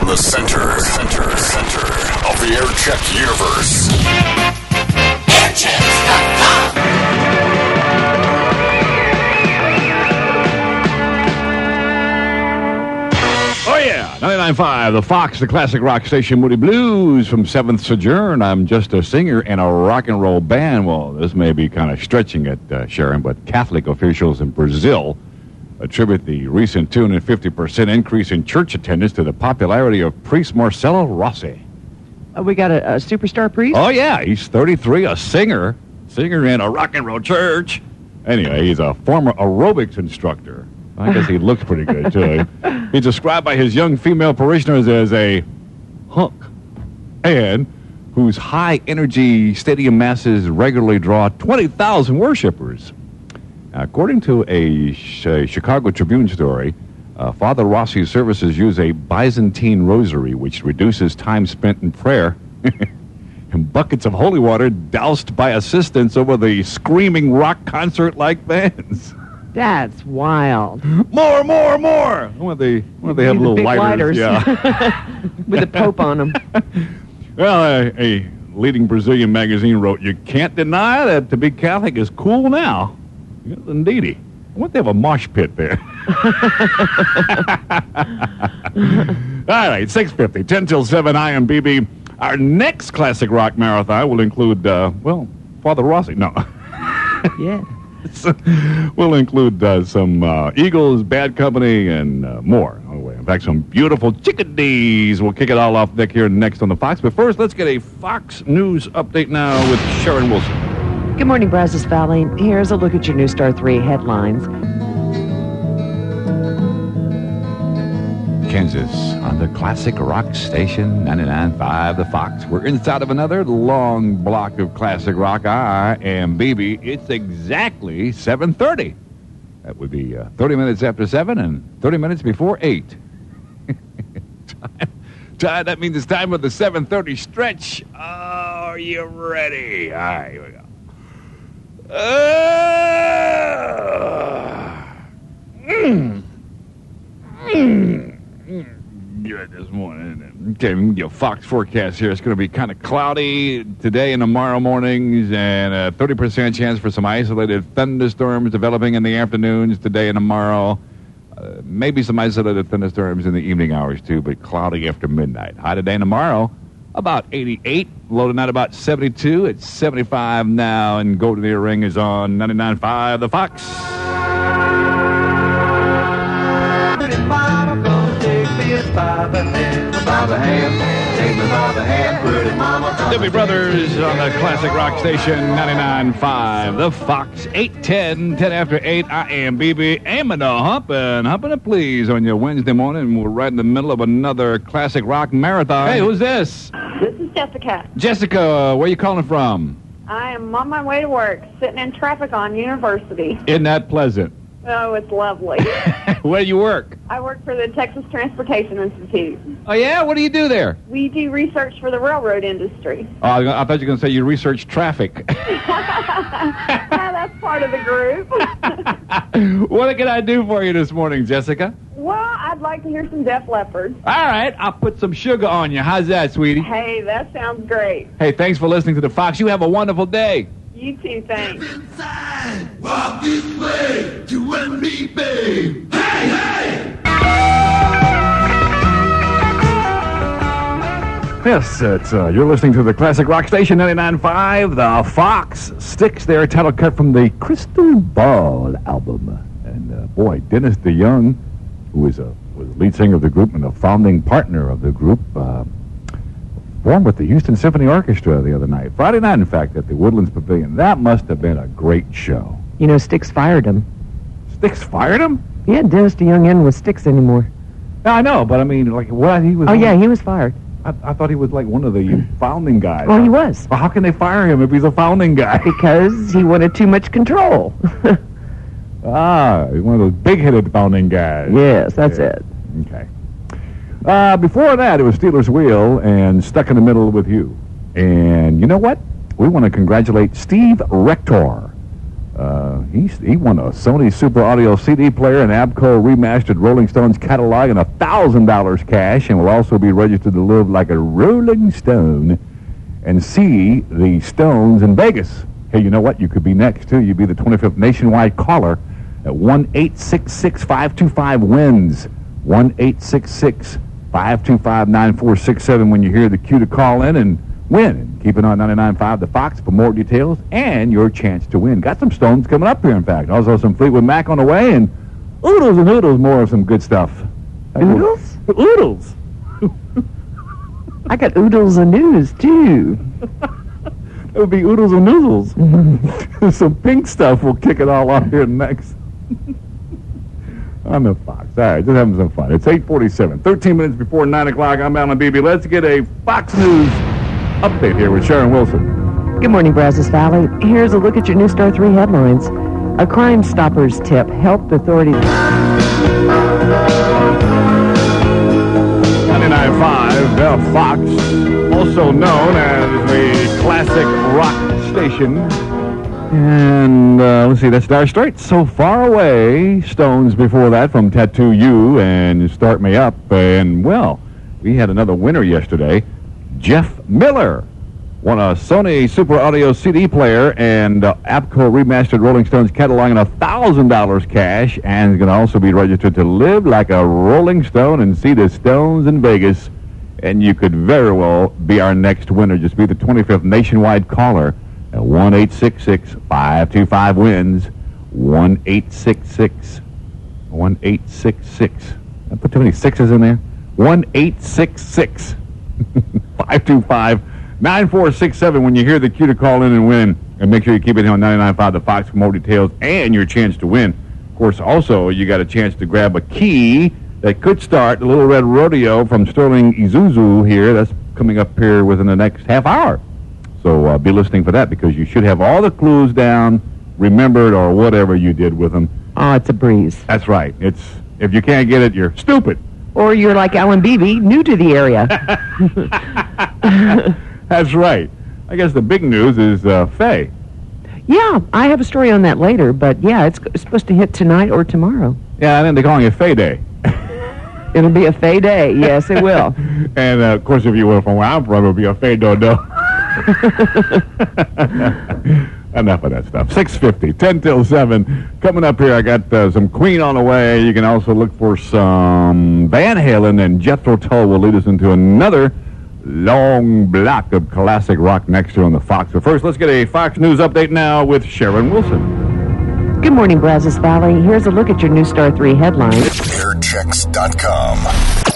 the center of the Aircheck universe. Airchecks.com. Oh, yeah. 99.5, the Fox, the classic rock station, Moody Blues from 7th Sojourn. I'm just a singer in a rock and roll band. Well, this may be kind of stretching it, Sharon, but Catholic officials in Brazil attribute the recent 250% increase in church attendance to the popularity of priest Marcelo Rossi. We got a superstar priest? Oh, yeah. He's 33, a singer in a rock and roll church. Anyway, he's a former aerobics instructor. I guess he looks pretty good, too. He's described by his young female parishioners as a hunk, and whose high-energy stadium masses regularly draw 20,000 worshipers. According to a Chicago Tribune story, Father Rossi's services use a Byzantine rosary, which reduces time spent in prayer, and buckets of holy water doused by assistants over the screaming rock concert-like bands. That's wild. More! Why they have little big lighters? Yeah. With the Pope on them. Well, a leading Brazilian magazine wrote, "You can't deny that to be Catholic is cool now." Yes, indeedy. I wonder if they have a mosh pit there. All right, 6:50, 10 till 7, I am BB. Our next classic rock marathon will include, Father Rossi. No. Yeah. We'll include some Eagles, Bad Company, and more. In fact, some beautiful chickadees. We'll kick it all off deck here next on the Fox. But first, let's get a Fox News update now with Sharon Wilson. Good morning, Brazos Valley. Here's a look at your News Star 3 headlines. Kansas on the classic rock station 99.5 The Fox. We're inside of another long block of classic rock. I am BB. It's exactly 7:30. That would be 30 minutes after 7 and 30 minutes before 8. Time, that means it's time for the 7:30 stretch. Oh, are you ready? All right, here we go. Good this morning. Okay, your Fox forecast here. It's going to be kind of cloudy today and tomorrow mornings, and a 30% chance for some isolated thunderstorms developing in the afternoons today and tomorrow. Maybe some isolated thunderstorms in the evening hours, too, but cloudy after midnight. High today and tomorrow, about 88. Low tonight, about 72. It's 75 now, and Golden Ear Ring is on 99.5 The Fox. Doobie Brothers on the classic rock station 99.5 The Fox. 8:10, 10 after 8. I am BB, aiming to humping it please on your Wednesday morning. We're right in the middle of another classic rock marathon. Hey, who's this? This is Jessica. Jessica, where are you calling from? I am on my way to work, sitting in traffic on University. Isn't that pleasant? Oh, it's lovely. Where do you work? I work for the Texas Transportation Institute. Oh, yeah? What do you do there? We do research for the railroad industry. Oh, I thought you were going to say you research traffic. Yeah, that's part of the group. What can I do for you this morning, Jessica? Well, I'd like to hear some Def Leppard. All right, I'll put some sugar on you. How's that, sweetie? Hey, that sounds great. Hey, thanks for listening to The Fox. You have a wonderful day. You too, thanks. Inside, walk this way, you and me, babe. Hey, hey! Yes, it's you're listening to the classic rock station 99.5 The Fox. Sticks there, title cut from the Crystal Ball album. And boy, Dennis DeYoung, who was the lead singer of the group and a founding partner of the group, performed with the Houston Symphony Orchestra the other night. Friday night, in fact, at the Woodlands Pavilion. That must have been a great show. You know, Styx fired him. Styx fired him? Yeah, Dennis DeYoung isn't with Styx anymore. Yeah, I know, but I mean, like, what he was... Oh, yeah, he was fired. I thouot he was like one of the founding guys. Well, he was. Well, how can they fire him if he's a founding guy? Because he wanted too much control. He's one of those big-headed founding guys. Yes, that's it. Okay. Before that, it was Steelers Wheel and Stuck in the Middle with You. And you know what? We want to congratulate Steve Rector, He won a Sony Super Audio CD player, an ABCO remastered Rolling Stones catalog, and $1,000 cash, and will also be registered to live like a Rolling Stone and see the Stones in Vegas. Hey, you know what? You could be next, too. You'd be the 25th nationwide caller at 1-866-525-WINS. 1-866-525-9467 when you hear the cue to call in and win. And keep it on 99.5 The Fox for more details and your chance to win. Got some Stones coming up here, in fact. Also some Fleetwood Mac on the way, and Oodles and Oodles, more of some good stuff. Oodles? Oodles. I got oodles of news, too. It would be Oodles and Noodles. Some pink stuff. We'll kick it all off here next. On the Fox. All right, just having some fun. It's 8:47. 13 minutes before 9 o'clock. I'm Alan Beebe. Let's get a Fox News update here with Sharon Wilson. Good morning, Brazos Valley. Here's a look at your News Star 3 headlines. A Crime Stoppers tip helped authorities... 99.5, the Fox, also known as the classic rock station. And let's see, that's Dire Straits. So Far Away. Stones before that from Tattoo You and Start Me Up. And, well, we had another winner yesterday. Jeff Miller won a Sony Super Audio CD player and ABCO remastered Rolling Stones catalog and $1,000 cash, and is going to also be registered to live like a Rolling Stone and see the Stones in Vegas. And you could very well be our next winner. Just be the 25th nationwide caller at 1-866-525-WINS. 1-866. I put too many sixes in there. 1-866-525-9467 when you hear the cue to call in and win. And make sure you keep it here on 99.5 The Fox for more details and your chance to win. Of course, also, you got a chance to grab a key that could start the Little Red Rodeo from Sterling Isuzu here. That's coming up here within the next half hour. So be listening for that, because you should have all the clues down, remembered, or whatever you did with them. Oh, it's a breeze. That's right. If you can't get it, you're stupid. Or you're like Alan Beebe, new to the area. That's right. I guess the big news is Faye. Yeah, I have a story on that later, but yeah, it's supposed to hit tonight or tomorrow. Yeah, I think they're calling it Faye Day. It'll be a Faye Day. Yes, it will. And, of course, if you were from where I'm from, it'll be a Faye Dodo. Enough of that stuff. 6:50, 10 till 7. Coming up here, I got some Queen on the way. You can also look for some Van Halen, and Jethro Tull will lead us into another long block of classic rock next year on the Fox. But first, let's get a Fox News update now with Sharon Wilson. Good morning, Brazos Valley. Here's a look at your News Star 3 headlines. Airchecks.com.